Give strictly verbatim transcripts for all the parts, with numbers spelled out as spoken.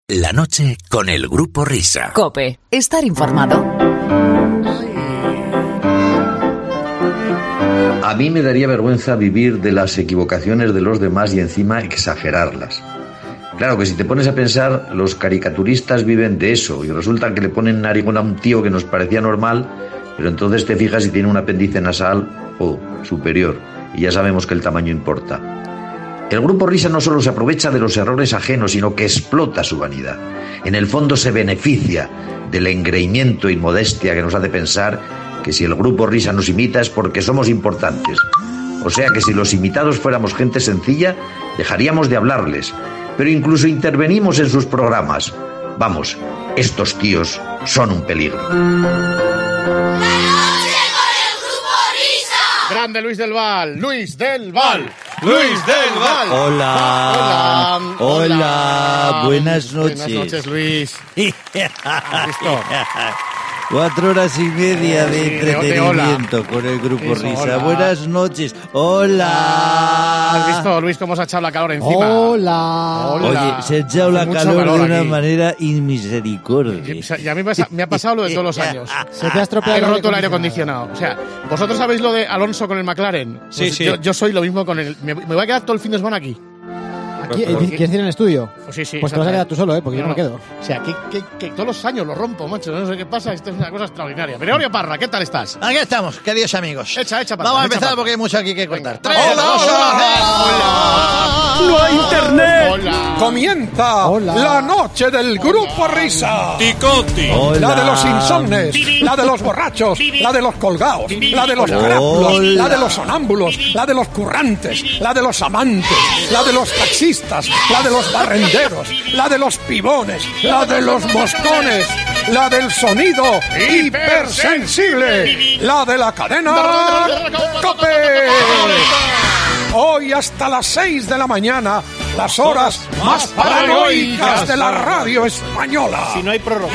La noche con el Grupo Risa. COPE. Estar informado. A mí me daría vergüenza vivir de las equivocaciones de los demás y encima exagerarlas. Claro que si te pones a pensar, los caricaturistas viven de eso y resulta que le ponen narigón a un tío que nos parecía normal, pero entonces te fijas si tiene un apéndice nasal o superior y ya sabemos que el tamaño importa. El Grupo Risa no solo se aprovecha de los errores ajenos, sino que explota su vanidad. En el fondo se beneficia del engreimiento y modestia que nos hace pensar que si el Grupo Risa nos imita es porque somos importantes. O sea que si los imitados fuéramos gente sencilla, dejaríamos de hablarles, pero incluso intervenimos en sus programas. Vamos, estos tíos son un peligro. Grande Luis del Val, Luis del Val, Luis del Val. Hola. Hola. Hola. Hola. Buenas noches. Buenas noches, Luis. ¿Has visto? Cuatro horas y media de Sí, entretenimiento de- de con el Grupo Eso, Risa. hola. Buenas noches. Hola. ¿Has visto, Luis, cómo se ha echado la calor encima? Hola. Hola. Oye, se ha echado la Hace mucho calor, de calor una aquí. manera inmisericordia. Y a mí me, me ha pasado lo de todos los años. Se te ha estropeado He el roto el aire acondicionado. acondicionado. O sea, ¿vosotros sabéis lo de Alonso con el McLaren? Pues Sí, sí. Yo, yo soy lo mismo con el... Me, me voy a quedar todo el fin de semana aquí. Aquí, eh, ¿Quieres decir en el estudio? Pues sí, sí. Pues te vas a quedar tú solo, ¿eh? Porque yo no me quedo. O sea, que, que, que todos los años lo rompo, macho. No sé qué pasa. Esto es una cosa extraordinaria. Gregorio Parra, ¿qué tal estás? Aquí estamos, queridos amigos. Echa, echa, Parra, Vamos a echa, empezar Parra. porque hay mucho aquí que contar. Venga. Tres, Hola, dos, hola, uno, ¡No hay internet! Hola. Comienza Hola. la noche del Grupo Risa. Ticoti. Hola. La de los insomnes, la de los borrachos, la de los colgados, la de los crápulos, Hola. la de los sonámbulos, la de los currantes, la de los amantes, la de los taxistas, la de los barrenderos, la de los pibones, la de los moscones, la del sonido hipersensible, la de la cadena COPE. Hoy hasta las seis de la mañana, las horas más paranoicas de la radio española. Si no hay prórroga.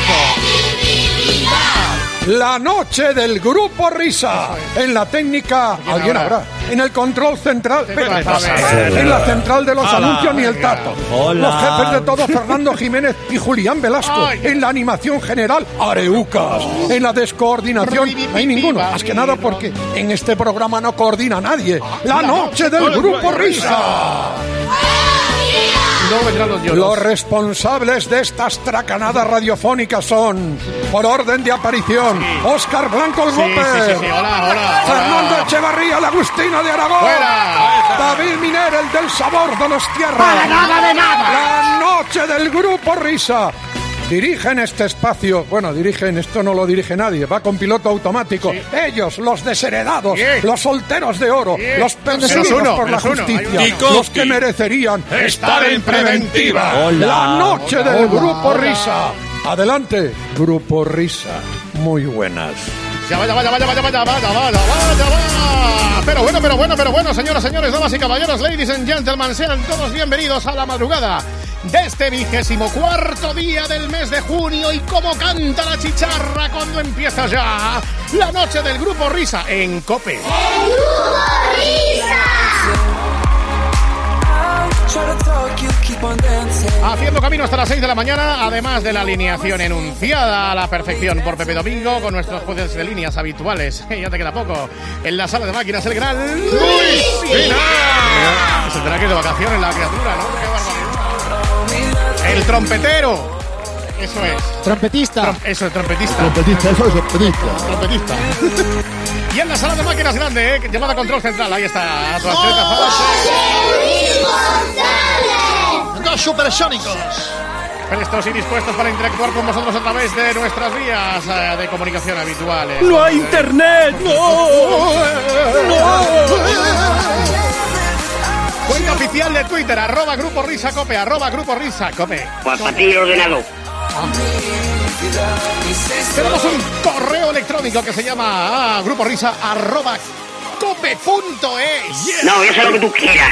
La noche del Grupo Risa. En la técnica, alguien habrá? habrá. En el control central, espera, pasa? espera. En la central de los Hola. anuncios ni el tato. Hola. Los jefes de todo, Fernando Jiménez y Julián Velasco. Ay. En la animación general, Areucas. En la descoordinación, no hay ninguno. Más que nada porque en este programa no coordina nadie. La noche del Grupo Risa. Y luego vendrán los lloros. Los responsables de estas tracanadas radiofónicas son, por orden de aparición, Óscar Blanco el Sí, Gómez, sí, sí, sí. Hola, hola. Fernando hola. Echevarría, el Agustino de Aragón, ¡Fuera! David Miner, el del sabor de los tierras. ¡Para nada de nada! La noche del Grupo Risa. Dirigen este espacio, bueno, dirigen, esto no lo dirige nadie, va con piloto automático. Sí. Ellos, los desheredados, Sí. los solteros de oro, Sí. los perseguidos Menos uno, por la menos uno. justicia, Hay uno. los que merecerían estar en preventiva. Hola. La noche del Hola. Grupo Hola. Risa. Adelante, Grupo Risa. Muy buenas. Ya vaya, vaya, vaya, vaya, vaya, vaya, vaya, vaya, vaya. Pero bueno, pero bueno, pero bueno, señoras, señores, damas y caballeros, ladies and gentlemen, sean todos bienvenidos a la madrugada de este vigésimo cuarto día del mes de junio. Y como canta la chicharra cuando empieza ya la noche del Grupo Risa en COPE. Haciendo camino hasta las seis de la mañana, además de la alineación enunciada a la perfección por Pepe Domingo, con nuestros jueces de líneas habituales. Ya te queda poco. En la sala de máquinas, el gran Luis Pina. Se tendrá que ir de vacaciones la criatura, ¿no? Qué barbaridad. El trompetero. Eso es. Trompetista. Trom- eso, el trompetista. Trompetista, eso es trompetista. Trompetista. Y en la sala de máquinas grande, ¿eh? Llamada control central. Ahí está. Tu atleta Dos supersónicos. prestos y dispuestos para interactuar con vosotros a través de nuestras vías eh, de comunicación habituales. ¡No hay internet! ¡No! Cuenta oficial de Twitter, arroba Grupo Risa Cope, arroba Grupo Risa Cope. Pues para ti ordenado. Tenemos un correo electrónico que se llama ah, Grupo Risa, arroba cope punto es. No, yo sé lo que tú quieras.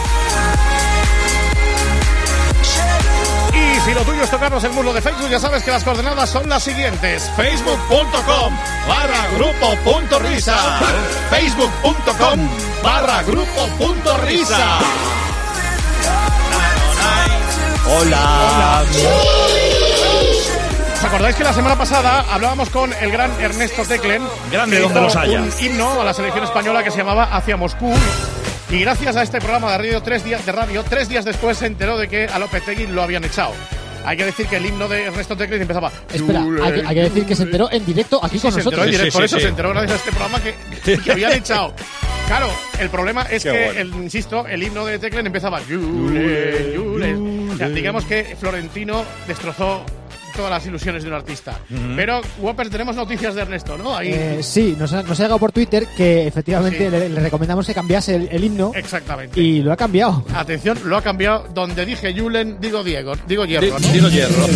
Y si lo tuyo es tocarnos el muslo de Facebook, ya sabes que las coordenadas son las siguientes: facebook punto com barra grupo punto risa, facebook punto com barra grupo punto risa. Hola. ¿Os acordáis que la semana pasada hablábamos con el gran Ernesto Teclen? Grande que donde hizo los haya. un himno a la selección española que se llamaba Hacia Moscú. Y gracias a este programa de radio, tres días de radio, tres días después se enteró de que a Lopetegui lo habían echado. Hay que decir que el himno de Ernesto Teclen empezaba... Espera, hay que, hay que decir que se enteró en directo aquí Sí, con se nosotros. enteró en directo, Sí, sí, por eso sí. se enteró gracias a este programa que, que habían echado. Claro, el problema es Qué que, bueno. el, insisto, el himno de Teclen empezaba... Yule, yule. O sea, digamos que Florentino destrozó todas las ilusiones de un artista. Ujú. Pero, Whopper, tenemos noticias de Ernesto, ¿no? Ahí. Eh, sí, nos ha, nos ha llegado por Twitter que efectivamente Sí. le, le recomendamos que cambiase el, el himno Exactamente. y lo ha cambiado. Atención, lo ha cambiado. Donde dije Julen, digo Diego, digo Hierro, ¿no? Dilo hierro.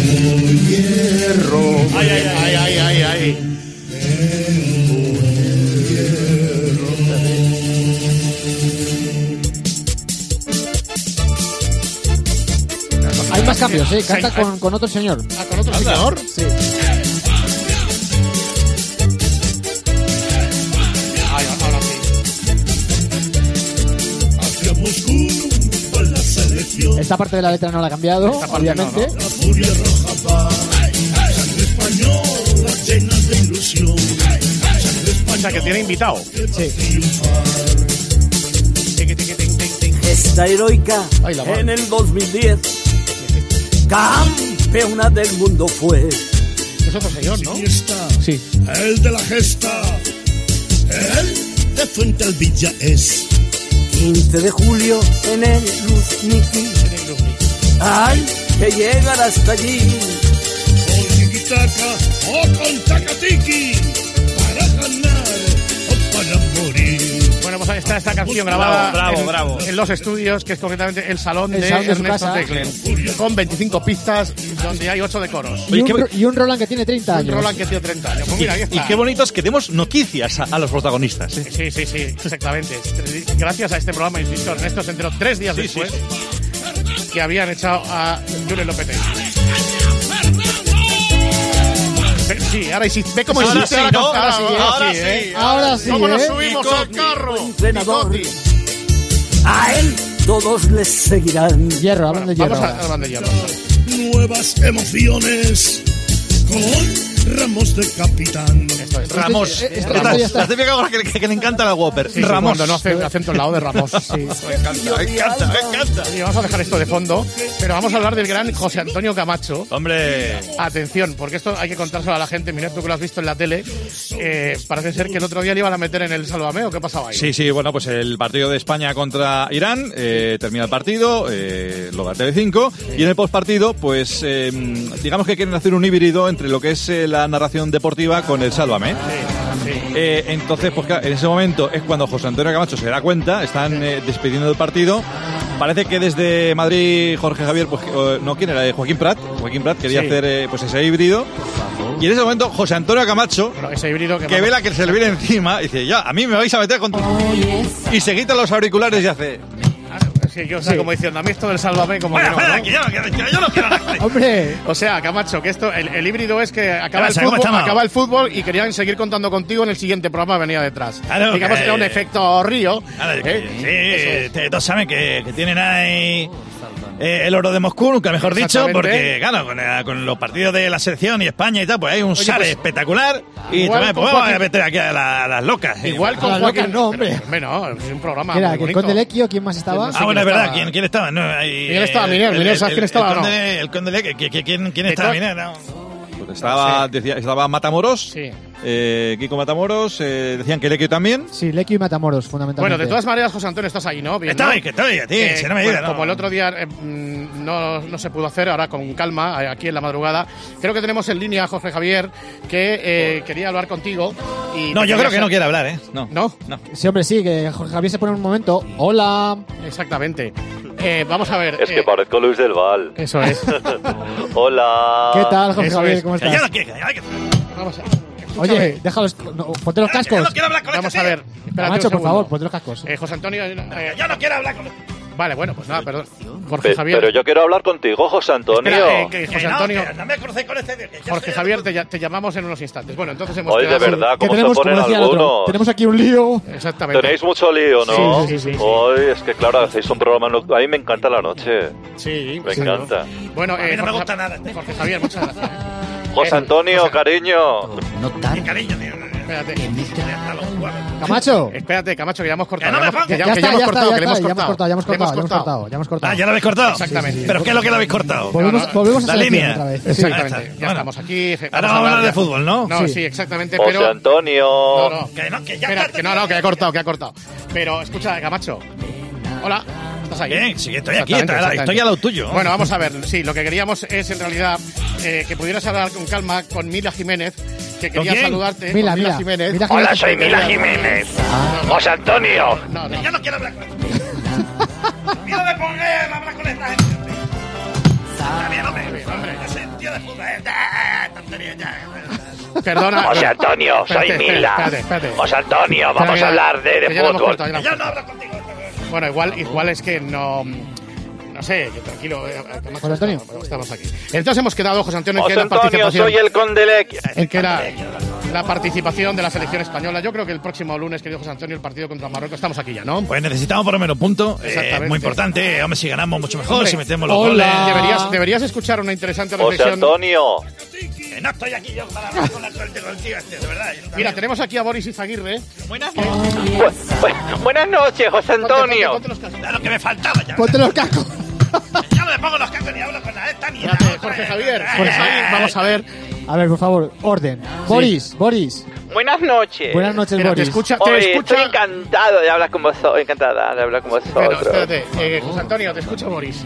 Ay, ay, ay, ay, ay, ay. Hay más cambios, ¿eh? Sí, Canta hay- con, con otro señor. Ah, con otro señor. Sí. Ay, ahora sí. Esta parte de la letra no la ha cambiado, Esta parte no, obviamente. O sea, que tiene invitado. Sí. Tiqui, tiqui, ting, ting, ting. Esta heroica Ay, la madre. en el dos mil diez campeona del mundo fue. Es otro señor, ¿no? Sí. El de la gesta, el de Fuente Alvilla es. quince de julio en el Luzniki. Hay que llegar hasta allí. Con tiquitaca o con tacatiqui, para ganar o para morir. Bueno, pues ahí está esta canción grabada Bravo, en, bravo. en los estudios, que es concretamente el salón El de salón de su Ernesto casa. Teclen, con veinticinco pistas, donde hay ocho de coros. Y un, qué- Ro- y un Roland que tiene treinta Un años. Roland que tiene treinta años. Pues Y, mira, ahí y está. qué bonito es que demos noticias a, a los protagonistas. ¿eh? Sí, sí, sí, exactamente. Gracias a este programa, insisto, Ernesto se enteró tres días Sí, después sí, que habían echado a Julen Lopetegui. Ve- Sí, ahora sí. Ve cómo Ahora insiste. sí, ahora, ¿no? ahora sí, Ahora sí, sí, ¿eh? ahora sí, ¿Cómo nos ¿eh? subimos Pico- al carro? entrenador. Picotti. A él todos les seguirán. Hierro, hablando de hierro. Vamos a ahora. hablar de hierro. Nuevas emociones con Ramos de capitán. Esto es. Ramos. Este- este- Esta- este ya está. la típica cosa que, que- que le encanta a Whopper. Sí, sí, Ramos. cuando no hace acento al lado de Ramos. Sí. Me encanta, me encanta, me encanta. Y vamos a dejar esto de fondo, pero vamos a hablar del gran José Antonio Camacho. Hombre. Atención, porque esto hay que contárselo a la gente. Mira, tú que lo has visto en la tele, eh, parece ser que el otro día le iban a meter en el Sálvame, ¿o qué pasaba ahí? Sí, sí, bueno, pues el partido de España contra Irán, eh, termina el partido, eh, lo da T V cinco, y en el postpartido, pues eh, digamos que quieren hacer un híbrido entre lo que es eh, la narración deportiva con el Sálvame. Sí, sí. Eh, entonces, pues claro, en ese momento es cuando José Antonio Camacho se da cuenta, están eh, despidiendo el partido. Parece que desde Madrid Jorge Javier, pues eh, no, ¿quién era? Eh, Joaquín Prat. Joaquín Prat quería Sí. hacer eh, pues ese híbrido. Y en ese momento José Antonio Camacho, Bueno, ese híbrido que, que vamos- ve la que se le viene encima, dice, ya, a mí me vais a meter con... Y se quita los auriculares y hace... Sí, yo, o sea, Sí. como diciendo, a mí esto del Sálvame, como que Vaya, no, vaya, ¿no? que yo no quiero, que yo no quiero nada. Hombre, O sea, Camacho, que esto, el, el híbrido es que acaba el, pasa? ¿Cómo fútbol, estamos? acaba el fútbol y querían seguir contando contigo en el siguiente programa que venía detrás. Claro, Digamos que- que era un efecto río. Nada, ¿eh? que- sí, Eso es. te- todos saben que, que tienen ahí eh, el oro de Moscú, nunca mejor dicho, Exactamente. porque, claro, con, eh, con los partidos de la selección y España y tal, pues hay un sale pues, espectacular y igual te- con pues vamos a Joaquín- meter aquí a, la- a las locas. eh. Igual con A las Joaquín. locas no, hombre. Bueno, es un programa. ¿qué era? muy ¿Que el bonito. Conde Lequio? ¿Quién más estaba? Sí, Ah, bueno, es quién verdad, estaba. ¿quién, quién estaba? No, ahí, ¿Quién estaba, eh, Miguel? el- Miguel, ¿sabes el- quién estaba el o no? conde- El conde Leque, ¿quién, quién, quién De estaba? to- Miguel? No. Pues estaba, decía, estaba Matamoros, Sí. eh, Kiko Matamoros, eh, decían que Lequio también. Sí, Lequio y Matamoros, Bueno, fundamentalmente. de todas maneras, José Antonio, estás ahí, ¿no? Bien, ¿no? Estoy, que estoy, a ti, Eh, si no me bueno, digas, no. Como el otro día eh, mm, no, no se pudo hacer, ahora con calma, eh, aquí en la madrugada, creo que tenemos en línea a Jorge Javier, que eh, quería hablar contigo. Y No, te yo quería creo que sa- no quiere hablar, ¿eh? No. ¿No? No. Sí, hombre, sí, que Jorge Javier se pone en un momento. Hola. Exactamente. Eh, vamos a ver. Es que eh, parezco Luis del Val. Eso es. Hola. ¿Qué tal, Jorge eso Javier? es. ¿Cómo Que ya estás? no quiere, que ya no quiere. Vamos a Oye, déjalos. No, ponte los cascos. Yo no quiero hablar con Vamos este a tío. ver. Espérate Macho, un por segundo. favor, ponte los cascos. Eh, José Antonio. eh, Yo no quiero hablar con Vale, bueno, pues nada, perdón. Jorge Pe- Javier. Pero yo quiero hablar contigo, José Antonio. Espera, eh, que José Que no, Antonio. que no me crucé con este... que yo Jorge soy- Javier, te, ya- te llamamos en unos instantes. Bueno, entonces hemos Hoy de quedado- verdad, Que ¿cómo se tenemos, como ponen decía el otro, algunos? tenemos aquí un lío. Exactamente. Tenéis mucho lío, ¿no? Sí, sí, sí, sí, sí. Hoy es que, claro, hacéis un programa nocturno. A mí me encanta la noche. Sí, Me sí, encanta. ¿no? Bueno, A mí eh, no me Jorge, gusta nada. este. Jorge Javier, muchas gracias. eh. José Eh, Antonio, José- cariño. Qué cariño, tío. Espérate. Hasta los huevos. Camacho. Espérate, Camacho, que ya hemos cortado. Que no me ya, hemos- pongas. que ya- Ya que está, ya hemos ya está, cortado, ya que le hemos está, ya hemos cortado. cortado, ya hemos Le cortado, ya hemos cortado, ya hemos cortado. Ah, ¿ya lo habéis cortado? Exactamente. ¿Pero qué es lo que lo habéis cortado? Volvemos, No, no, volvemos a la selección línea. otra vez. Sí. Exactamente. Ah, Ya está. estamos aquí. fe- Ahora vamos a hablar ya- de fútbol, ¿no? No, Sí. sí, exactamente, José pero... Antonio. No, no. Que no, que ya Espera, está. que no, no, que he cortado, que he cortado. Pero escucha, Camacho. Hola, ¿estás ahí? Bien, sí, estoy aquí, Exactamente, estoy, exactamente. estoy a lo tuyo. Bueno, vamos a ver. Sí, lo que queríamos es en realidad eh, que pudieras hablar con calma con Mila Jiménez, que quería quién? saludarte. Mila, con Mila. Jiménez. Mila Hola, Jiménez. soy Mila Jiménez. José Antonio. No, no. Yo no quiero hablar con Mira, me ponga a hablar con esta gente. Está bien, hombre. Hombre, yo soy un tío de fútbol. eh, eh, tontería, ya. Perdona. José no. Antonio, soy Espérate, espérate, Mila. espérate, espérate. José Antonio, Espera, vamos que a ya- hablar de, de que ya lo hemos fútbol. cortado, ya lo Yo hemos no cortado. hablo contigo. Bueno, igual, igual es que no. No sé, que tranquilo. eh, Camacho, José Antonio. estamos- Estamos aquí. Entonces hemos quedado, José Antonio, en que José la Antonio, participación. soy el Condelec. En que era la participación de la selección española. Yo creo que el próximo lunes, querido José Antonio, el partido contra Marruecos, estamos aquí ya, ¿no? Pues necesitamos por lo menos punto. Eh, Exactamente. muy importante. Hombre, si ganamos mucho mejor, Hombre, si metemos los hola. goles. Deberías, deberías escuchar una interesante José reflexión. Antonio. Que no estoy aquí yo para hablar con la suerte contigo, este, de verdad. Mira, tenemos aquí a Boris Izaguirre. Buenas Bu- bu- buenas noches, José Ponte, ponte, Antonio. ponte los cascos. Da lo que me faltaba ya. Ponte los cascos. Ya no me pongo los cascos ni hablo con nada. Esta mierda. Espérate, Jorge Javier. Jorge Javier, vamos a ver. A ver, por favor, orden. Boris, Boris. Buenas noches. Buenas noches, Mira, te Boris. escucha, te Oye, escucha. estoy encantado de hablar con vosotros. Encantada de hablar con Pero, vosotros. espérate, eh, José Antonio, te escucha Boris.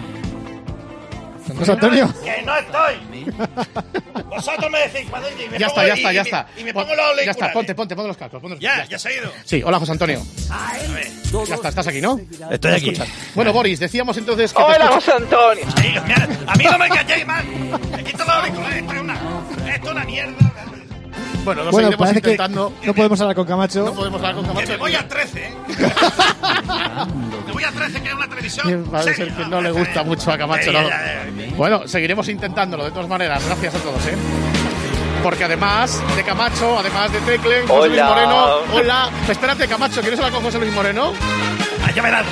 José Antonio. Que no estoy. Vosotros me decís cuando y me Ya pongo está, ya y- está, y ya me- está. Y me Pon- pongo los Ya está, auriculares. ponte, ponte, ponte los cascos. ponte los- Ya, está. ya se ha ido. Sí, hola José Antonio. A ver. Ya está, estás aquí, ¿no? Estoy aquí. Escuchas. Bueno, Boris, decíamos entonces que te Hola, escucha- José Antonio. Ahí, mira, a mí no me calléis más. Me quito los auriculares. Esto es una, esto es una mierda. Bueno, lo Bueno, seguiremos parece que intentando. no podemos hablar con Camacho. No podemos hablar con Que Camacho. me voy a trece, ¿eh? Me voy a trece, que es una televisión. Parece seria. ser que no le gusta mucho a Camacho, Ya, ¿no? ya, ya. Bueno, seguiremos intentándolo de todas maneras. Gracias a todos, ¿eh? Porque además de Camacho, además de Tecle, José Luis Hola. Moreno. Hola. Espérate, Camacho, ¿quieres hablar con José Luis Moreno? Ah, ya verás.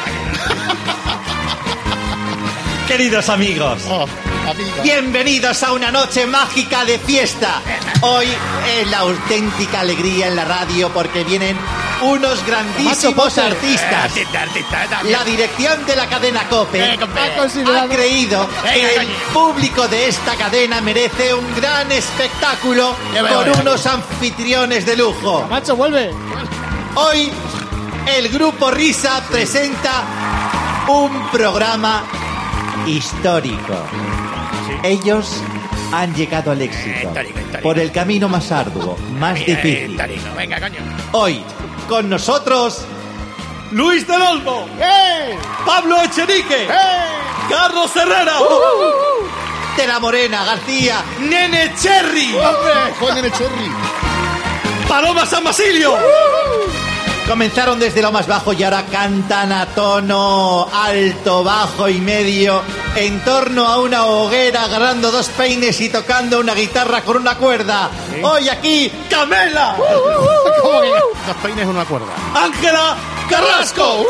Queridos amigos, Oh, amigo. bienvenidos a una noche mágica de fiesta. Hoy es la auténtica alegría en la radio porque vienen unos grandísimos Macho, artistas. Artista, artista, artista. La dirección de la cadena COPE Eh, compadre. Ha considerado- ha creído Venga, que el coño. público de esta cadena merece un gran espectáculo Ya veo, con ya. unos anfitriones de lujo. Camacho, vuelve. Hoy el Grupo Risa presenta un programa histórico. Ellos han llegado al éxito Histórico, histórico. por el camino más arduo, más difícil. Tarino, venga, coño. Hoy, con nosotros, Luis del Olmo, ¡Eh! Pablo Echenique, Carlos Herrera, De la Morena García, Nene Cherry, ¡Hombre! ¡Juan Nene Cherry! Paloma San Basilio. Comenzaron desde lo más bajo y ahora cantan a tono alto, bajo y medio en torno a una hoguera, agarrando dos peines y tocando una guitarra con una cuerda. Hoy aquí, Camela, ¿Cómo que dos peines una cuerda? Ángela Carrasco,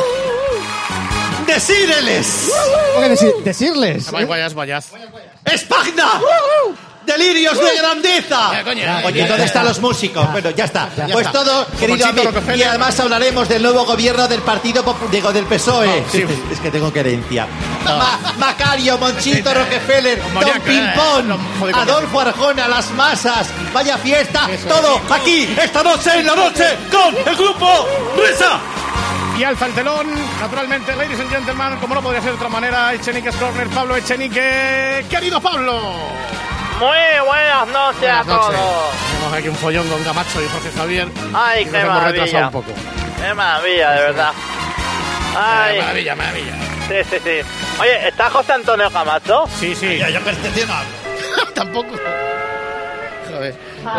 Desíreles, ¿Cómo que deci- decirles? Vayas, vayas, vayas. Espagna, Delirios de grandeza. Ya, coño. Oye, ¿dónde están los músicos? Bueno, ya está. Ya Pues está. todo, Como querido Chito amigo. Rockefeller. Y además hablaremos del nuevo gobierno del Partido Popu- digo, del P S O E. Ah, sí. Es que tengo querencia. Ma- Macario, Monchito, Rockefeller, Don Moniaco, eh. Pimpón, Lo- joder, coño. Adolfo Arjona, las masas. Vaya fiesta. Eso Todo es. aquí, esta noche en la noche, con el grupo Risa. Y alza el telón, naturalmente, ladies and gentlemen, como no podría ser de otra manera, Echenique Corner, Pablo Echenique. ¡Querido Pablo! Muy buenas noches a Buenas noches. todos. Tenemos aquí un follón con Camacho y Jorge Javier. Ay, y qué nos hemos retrasado maravilla. un poco. Qué maravilla, de verdad. Ay, Maravilla, maravilla. sí, sí, sí. Oye, ¿está José Antonio Camacho? Sí, sí. Ya, yo que este tío no hablo. Tampoco. Joder.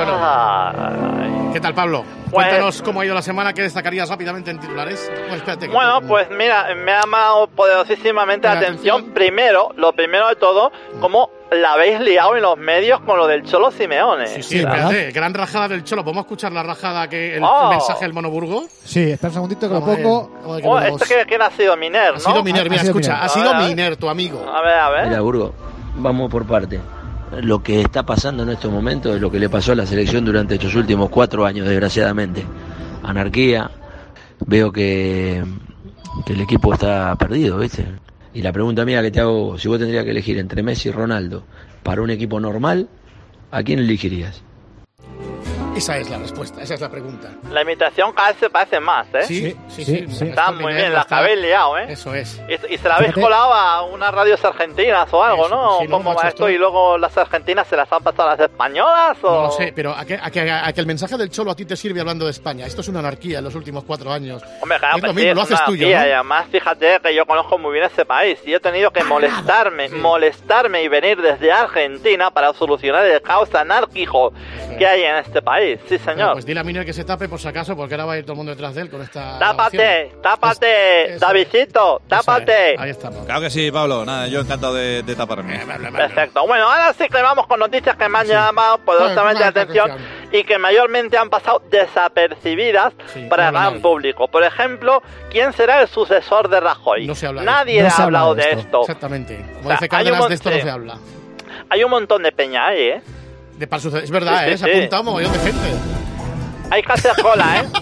Bueno, ¿qué tal, Pablo? Pues- Cuéntanos cómo ha ido la semana, ¿qué destacarías rápidamente en titulares? Bueno, espérate. que- Bueno, pues mira, me ha llamado poderosísimamente la La atención. atención. Primero, lo primero de todo, cómo la habéis liado en los medios con lo del Cholo Simeone. Sí, sí, espérate, gran rajada del Cholo. ¿Podemos escuchar la rajada, que el, Oh. el mensaje del Monoburgo? Sí, espera un segundito que lo Vamos a ver. pongo. Vamos a ver que Oh, lo- este que, quién ha sido Miner, ¿no? Ha sido Miner, mira, Ha sido escucha, Miner. ha sido A ver, a ver. Miner, tu amigo. A ver, a ver. Mira, Burgo, vamos por parte. Lo que está pasando en estos momentos es lo que le pasó a la selección durante estos últimos cuatro años, desgraciadamente. Anarquía, veo que, que el equipo está perdido, ¿viste? Y la pregunta mía que te hago, si vos tendrías que elegir entre Messi y Ronaldo para un equipo normal, ¿a quién elegirías? Esa es la respuesta, esa es la pregunta. La imitación cada vez se parece más, ¿eh? Sí, sí, sí. sí, sí. Está Esto muy Miner bien, lo la está- habéis liado, ¿eh? Eso es. Y, y se la habéis Fíjate. colado a unas radios argentinas o algo, Eso, ¿no? sí, no, Como macho, va esto esto- y luego las argentinas se las han pasado a las españolas o... No lo sé, pero a que, a, que, a que el mensaje del Cholo a ti te sirve hablando de España. Esto es una anarquía en los últimos cuatro años. Hombre, claro Es que lo sí, mismo, es lo haces una tuyo, tía, ¿no? y además fíjate que yo conozco muy bien ese país y he tenido que molestarme, molestarme y venir desde Argentina para solucionar el caos anárquico que hay en este país. Sí, Bueno, señor. pues dile a Miner que se tape por si acaso, porque ahora va a ir todo el mundo detrás de él con esta. Tápate, grabación. tápate, Es- eso Davidcito, Eso tápate. es, Ahí estamos. Claro que sí, Pablo. Nada, yo encantado de, de taparme. Perfecto. Bueno, ahora sí que vamos con noticias que me han llamado poderosamente la Bueno, atención atención. y que mayormente han pasado desapercibidas Sí, para el no habla gran nadie. público. Por ejemplo, ¿quién será el sucesor de Rajoy? No se habla de Nadie esto. No ha se habla hablado de de esto. esto. Exactamente. Como O sea, dice hay Cárdenas, un de esto no mon- se habla. Hay un montón de peña ahí, ¿eh? De para suceder- Es verdad, Sí, sí, ¿eh? Se ha sí. apuntado mogollón de gente. Hay que hacer cola, ¿eh?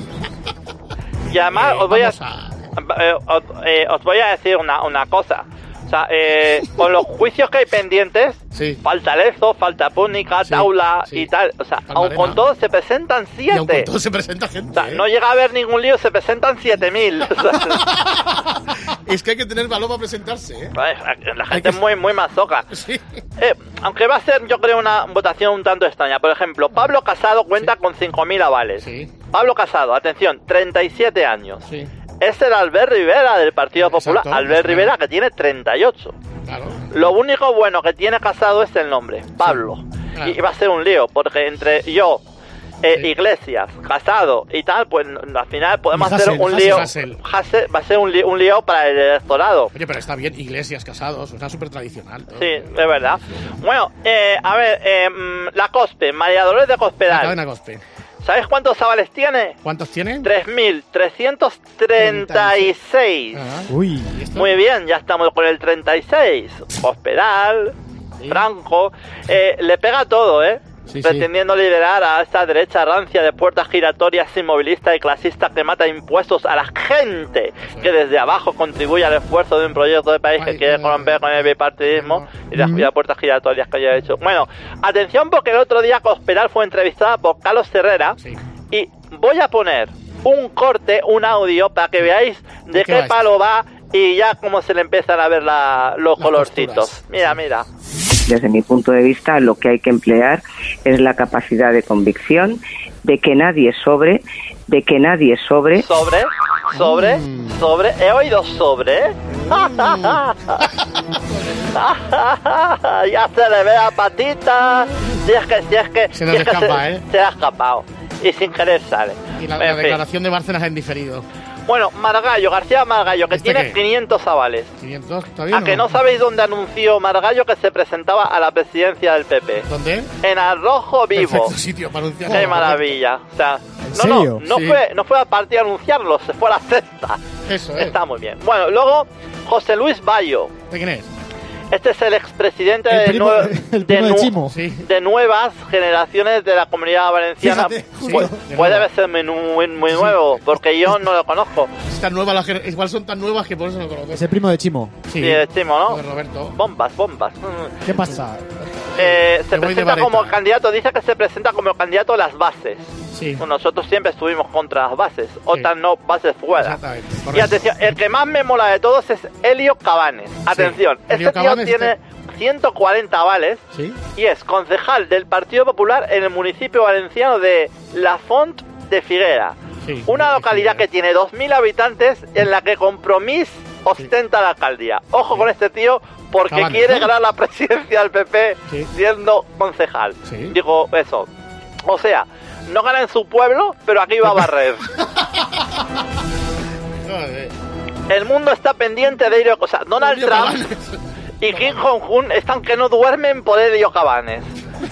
Y además Eh, os voy a, vamos eh, os, eh, os voy a decir una, una cosa. O sea, eh, con los juicios que hay pendientes, Sí. falta Lezo, falta Púnica, Sí, Taula sí. y tal. O sea, aun Palmarena. con todo se presentan Y aun con siete. todo se presenta gente. O sea, ¿eh? no llega a haber ningún lío, se presentan siete mil. Es que hay que tener valor para presentarse, ¿eh? La gente es muy, muy masoca. Sí. Eh, aunque va a ser, yo creo, una votación un tanto extraña. Por ejemplo, Pablo Casado cuenta con cinco mil avales. Sí. Pablo Casado, atención, treinta y siete años. Sí. Es el Albert Rivera del Partido Popular. Exacto, Albert exacto. Rivera, que tiene treinta y ocho. Claro. Lo único bueno que tiene Casado es el nombre, Pablo. Claro. Y va a ser un lío, porque entre yo, eh, Sí. Iglesias, Casado y tal, pues al final podemos Y hacer Hasél, un Hasél, lío. Hasél. Hasél- va a ser un lío, un lío para el electorado. Oye, pero está bien, Iglesias, Casados, suena súper tradicional. todo. Sí, es verdad. Bueno, eh, a ver, eh, mm, la COSPE, María Dolores de La Cospedal. cadena Cospe. ¿Sabes cuántos avales tiene? ¿Cuántos tienen? tres mil trescientos treinta y seis. Ah, Uy. ¿y esto? Muy bien, ya estamos con el treinta y seis. Hospital, Sí. Franco, eh, le pega todo, ¿eh? Sí, sí. Pretendiendo liderar a esta derecha rancia de puertas giratorias inmovilista y clasista que mata impuestos a la gente que desde abajo contribuye al esfuerzo de un proyecto de país que Ay, quiere qué- romper con el bipartidismo y las, Mm. y las puertas giratorias que haya hecho. Bueno, atención porque el otro día Cospedal fue entrevistada por Carlos Herrera Sí. y voy a poner un corte, un audio para que veáis de ¿De qué qué va palo va y ya cómo se le empiezan a ver la- los Las colorcitos. costuras. Mira, mira. Desde mi punto de vista, lo que hay que emplear es la capacidad de convicción, de que nadie sobre, de que nadie sobre. Sobre, sobre, Mm. sobre. He oído sobre. Ya se le ve la patita. Si es que, si es que. Se nos si es que escapa, se, ¿eh? se le ha escapado. Y sin querer sale. Y la, En la fin. declaración de Bárcenas en diferido. Bueno, Margallo, García Margallo, que ¿Este tiene qué? quinientos avales. quinientos, ¿está bien? ¿A que no sabéis dónde anunció Margallo que se presentaba a la presidencia del P P? ¿Dónde? En Arrojo Vivo. Perfecto sitio para anunciar. ¡Qué maravilla! O sea, no, serio? no, no, Sí. fue, no fue a partir a anunciarlo, se fue a la cesta. Eso es. Está muy bien. Bueno, luego, José Luis Bayo. ¿De quién es? Este es el expresidente El de, primo- nue- el primo de nu- Chimo. Sí. de nuevas generaciones de la comunidad valenciana. Fíjate, Pu- justo. de puede nueva. ser muy, muy, muy nuevo, porque yo no lo conozco. Es tan nueva la gener- Igual son tan nuevas que por eso no conozco. Es el primo de Chimo. Sí, de Chimo, ¿no? De Roberto. Bombas, bombas. Mm. ¿Qué pasa? Eh, se Me voy de presenta como vareta. candidato, dice que se presenta como candidato a las bases. Sí. Bueno, nosotros siempre estuvimos contra las bases, otras no, bases fuera. Exactamente. Y correcto. atención, el que más me mola de todos es Helio Cabanes. Atención, Helio este tío Cabanes, tiene ciento cuarenta avales Sí. y es concejal del Partido Popular en el municipio valenciano de La Font de Figuera. Sí. Una Sí, localidad sí. que tiene dos mil habitantes en la que Compromís ostenta la alcaldía. Ojo con este tío porque Cabanes, quiere ¿no? ganar la presidencia del P P Sí. siendo concejal. Sí. Digo eso, O sea, no gana en su pueblo, pero aquí va a barrer. El mundo está pendiente de ello. O sea, Donald Trump y Kim Jong-un están que no duermen por Helio Cabanes.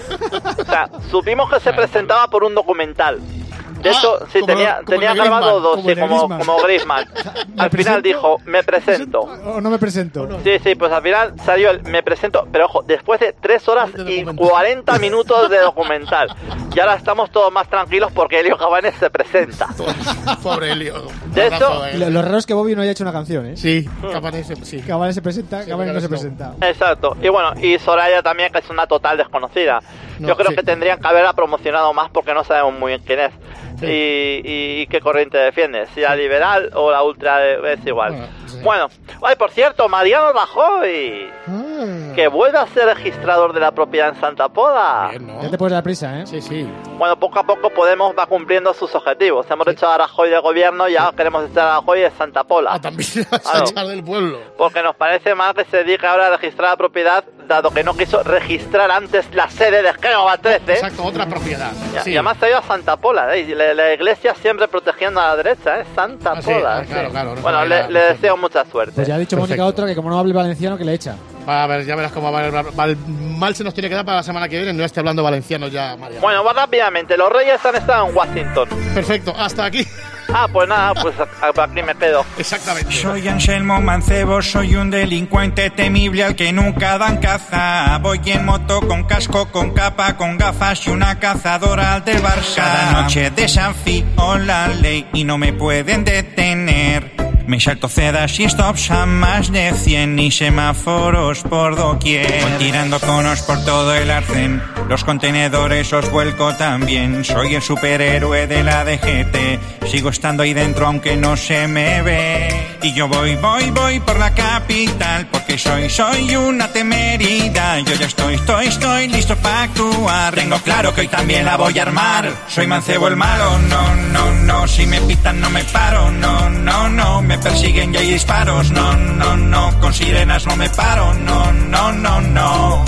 O sea, supimos que se presentaba por un documental. De hecho, ah, sí, como, tenía, como tenía grabado dos, como sí, como, como Griezmann. Al final dijo, me presento. ¿O no me presento? No. Sí, sí, pues al final salió el me presento, pero ojo, después de tres horas y cuarenta minutos de documental. Y ahora estamos todos más tranquilos porque Helio Cabanes se presenta. Pobre Helio. De hecho, lo, lo raro es que Bobby no haya hecho una canción, ¿eh? Sí, Cabanes se, sí. Cabanes se presenta, sí, Cabanes no se no. presenta. Exacto. Y bueno, y Soraya también, que es una total desconocida. No, Yo creo sí. que tendrían que haberla promocionado más porque no sabemos muy bien quién es. Sí. Y, y, y qué corriente defiende, si la liberal o la ultra, es igual. Bueno, sí. bueno. Ay, por cierto, Mariano Rajoy, ah. que vuelve a ser registrador de la propiedad en Santa Pola. Bien, ¿no? Ya te puedes dar prisa, ¿eh? Sí, sí. Bueno, poco a poco Podemos va cumpliendo sus objetivos. Hemos sí. echado a Rajoy del gobierno y ahora queremos echar a Rajoy de Santa Pola. Ah, también vas a echar del pueblo. Porque nos parece mal que se dedique ahora a registrar la propiedad, dado que no quiso registrar antes la sede de Génova trece. Exacto, otra propiedad. Y, sí. y además se ha ido a Santa Pola, ¿eh? La, la iglesia siempre protegiendo a la derecha, ¿eh? Santa ah, Pola. Sí, claro, sí. claro. No bueno, le, le deseo mucha suerte. Pues ya ha dicho Mónica otra que como no hable valenciano que le echa. A ver, ya verás cómo mal, mal, mal se nos tiene que dar para la semana que viene. No esté hablando valenciano ya, María. Bueno, va rápidamente. Los Reyes han estado en Washington. Perfecto, hasta aquí. Ah, pues nada, pues aquí me quedo. Exactamente. Soy Anselmo Mancebo, soy un delincuente temible al que nunca dan caza. Voy en moto con casco, con capa, con gafas y una cazadora al del Barça. Cada noche desafío la ley y no me pueden detener. Me salto cedas y stops a más de cien y semáforos por doquier. Voy tirando conos por todo el arcén, los contenedores os vuelco también. Soy el superhéroe de la D G T, sigo estando ahí dentro aunque no se me ve. Y yo voy, voy, voy por la capital porque soy, soy una temerida. Yo ya estoy, estoy, estoy listo para actuar. Tengo claro que hoy también la voy a armar. Soy Mancebo el malo, no, no, no. Si me pitan no me paro, no, no, no. Me persiguen y hay disparos, no, no, no. Con sirenas no me paro, no, no, no, no.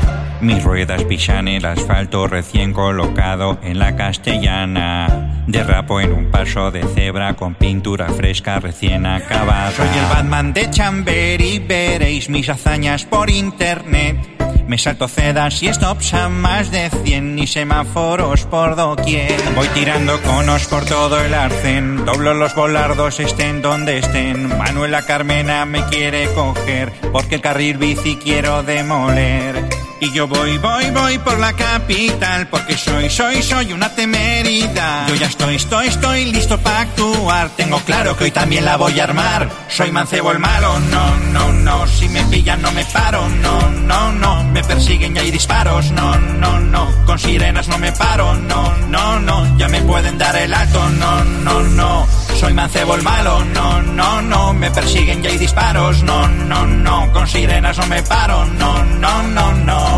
Mis ruedas pisan el asfalto recién colocado en la Castellana. Derrapo en un paso de cebra con pintura fresca recién acabada. Soy el Batman de Chamberí, veréis mis hazañas por internet. Me salto cedas y stops a más de cien y semáforos por doquier. Voy tirando conos por todo el arcén, doblo los volardos estén donde estén. Manuela Carmena me quiere coger porque el carril bici quiero demoler. Y yo voy, voy, voy por la capital porque soy, soy, soy una temerida. Yo ya estoy, estoy, estoy listo para actuar. Tengo claro que hoy también la voy a armar. Soy Mancebo el malo, no, no, no. Si me pillan no me paro, no, no, no. Me persiguen y hay disparos, no, no, no. Con sirenas no me paro, no, no, no. Ya me pueden dar el alto, no, no, no. Soy Mancebo el malo, no, no, no. Me persiguen y hay disparos, no, no, no. Con sirenas no me paro, no, no, no, no.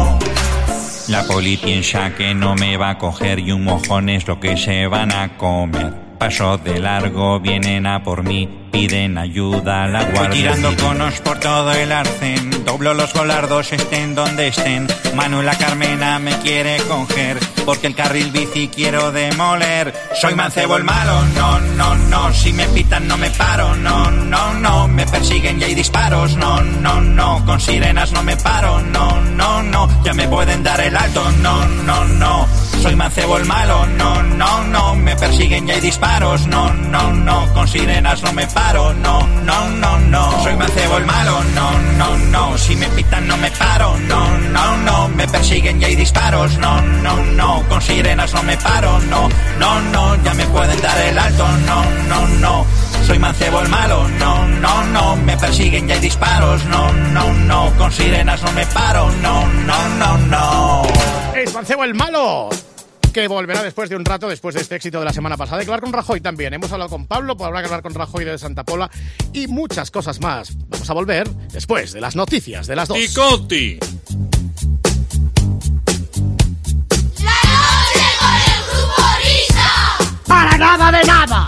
La poli piensa que no me va a coger y un mojón es lo que se van a comer. Paso de largo, vienen a por mí, piden ayuda a la guardia. Voy tirando conos por todo el arcén, doblo los volardos estén donde estén. Manuela Carmena me quiere coger porque el carril bici quiero demoler. Soy Mancebo el malo, no, no, no. Si me pitan no me paro, no, no, no. Me persiguen y hay disparos, no, no, no. Con sirenas no me paro, no, no, no. Ya me pueden dar el alto, no, no, no. Soy Mancebo el malo, no, no, no. Me persiguen y hay disparos, no, no, no. Con sirenas no me paro, no, no, no, no. Soy Mancebo el malo, no, no, no. Si me pitan no me paro, no, no, no. Me persiguen y hay disparos, no, no, no. Con sirenas no me paro, no, no, no. Ya me pueden dar el alto, no, no, no. Soy Mancebo el malo, no, no, no. Me persiguen y hay disparos, no, no, no. Con sirenas no me paro, no, no, no, no. Es Mancebo el malo, que volverá después de un rato, después de este éxito de la semana pasada. Hay que hablar con Rajoy también. Hemos hablado con Pablo, pues habrá que hablar con Rajoy de Santa Pola y muchas cosas más. Vamos a volver después de las noticias de las dos. Picotti. ¡La noche con el Grupo Risa! ¡Para nada de nada!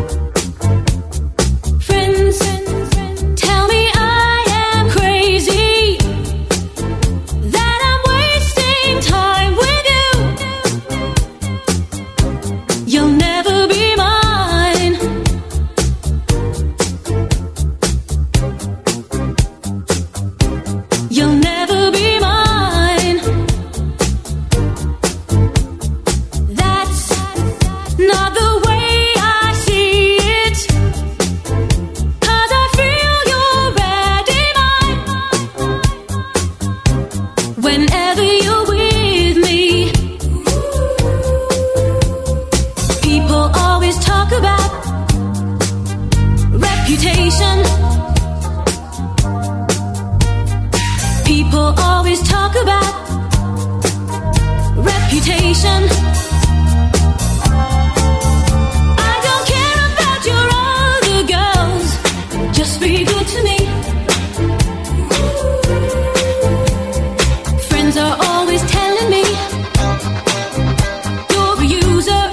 Tell me I am crazy. talk about reputation. I don't care about your other girls. Just be good to me. Friends are always telling me you're a user.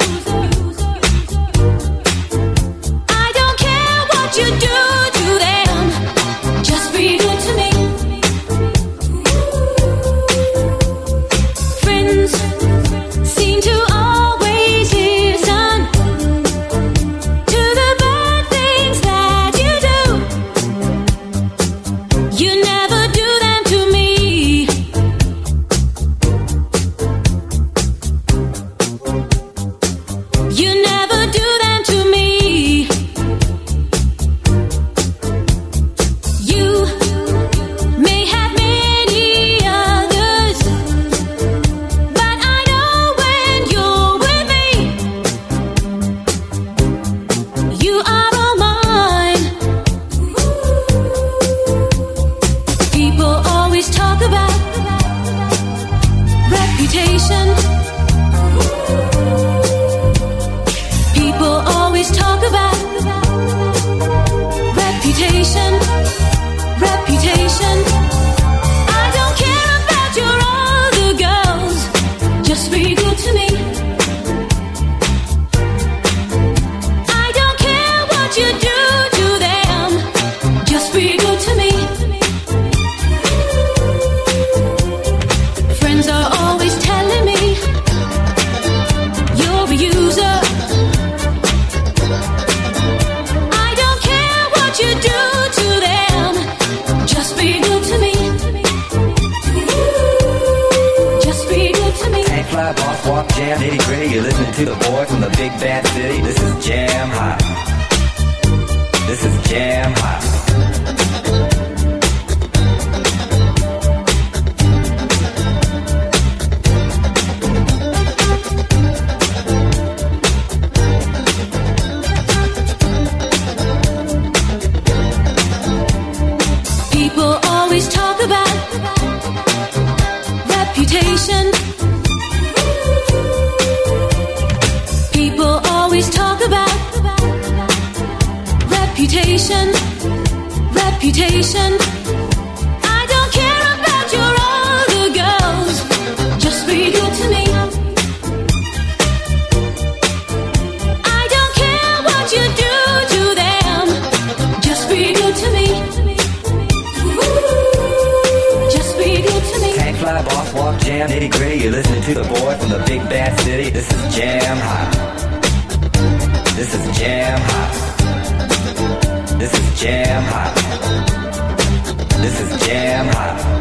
I don't care what you do to them. Just be good to me. Friends seem to always listen to the bad things that you do. You never do them to me. You never do them to me. You may have many others, but I know when you're with me, you are all mine. People always talk about reputation. People always talk about reputation, reputation. I don't care about your other girls. Just be good to me. I don't care what you do to them. Just be good to me. Friends are always telling me you're a user. I don't care what you do to them. Just be good to me. Just be good to me. Tank fly, boss walk, jam, nitty gritty. You're listening to the boy from the big bad city. This is Jam Hot. This is Jam Hot. People always talk about reputation. People always talk about reputation, reputation. I don't care about your other girls. Just be good to me. I don't care what you do to them. Just be good to me. Just be good to me. Tank fly, boss walk, jam, nitty gritty. You're listening to the boy from the big bad city. This is Jam Hot. This is Jam Hot. This is Jam Hot. This is Jam Hot.